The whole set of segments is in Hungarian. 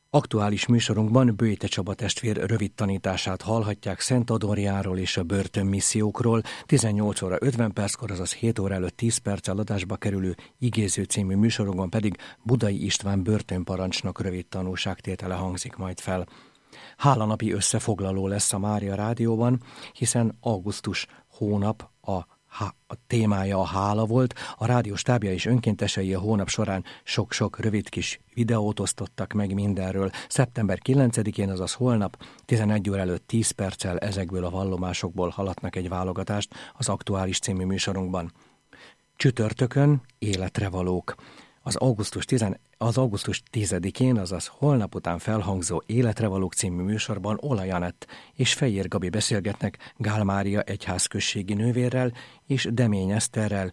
Aktuális műsorunkban Böjte Csaba testvér rövid tanítását hallhatják Szent Adorjáról és a börtönmissziókról. 18 óra 50 perckor, azaz 7 óra előtt 10 perccel adásba kerülő Igéző című műsorunkban pedig Budai István börtönparancsnok rövid tanúságtétele hangzik majd fel. Hálanapi összefoglaló lesz a Mária Rádióban, hiszen augusztus hónap a témája a hála volt, a rádió stábja és önkéntesei a hónap során sok-sok rövid kis videót osztottak meg mindenről. Szeptember 9-én, azaz holnap, 11 óra előtt 10 perccel ezekből a vallomásokból hallatnak egy válogatást az Aktuális című műsorunkban. Csütörtökön életre valók. Az augusztus 10-én, azaz holnap után felhangzó Életre valók című műsorban Olaj Anett és Fejér Gabi beszélgetnek Gál Mária egyházközségi nővérrel és Demény Eszterrel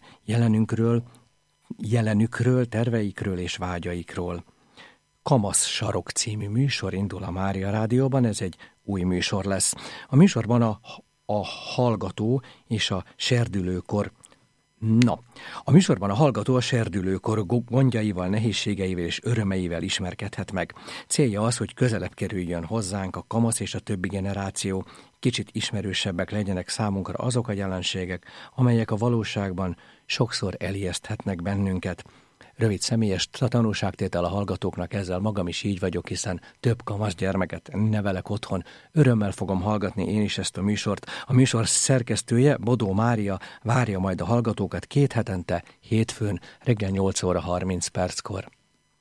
jelenükről, terveikről és vágyaikról. Kamasz Sarok című műsor indul a Mária Rádióban, ez egy új műsor lesz. A műsorban a hallgató és a serdülőkor a műsorban a hallgató a serdülőkor gondjaival, nehézségeivel és örömeivel ismerkedhet meg. Célja az, hogy közelebb kerüljön hozzánk a kamasz és a többi generáció, kicsit ismerősebbek legyenek számunkra azok a jelenségek, amelyek a valóságban sokszor elijeszthetnek bennünket. Rövid személyes tanúságtétel a hallgatóknak, ezzel magam is így vagyok, hiszen több kamasz gyermeket nevelek otthon. Örömmel fogom hallgatni én is ezt a műsort. A műsor szerkesztője, Bodó Mária, várja majd a hallgatókat 2 hetente, hétfőn, reggel 8 óra 30 perckor.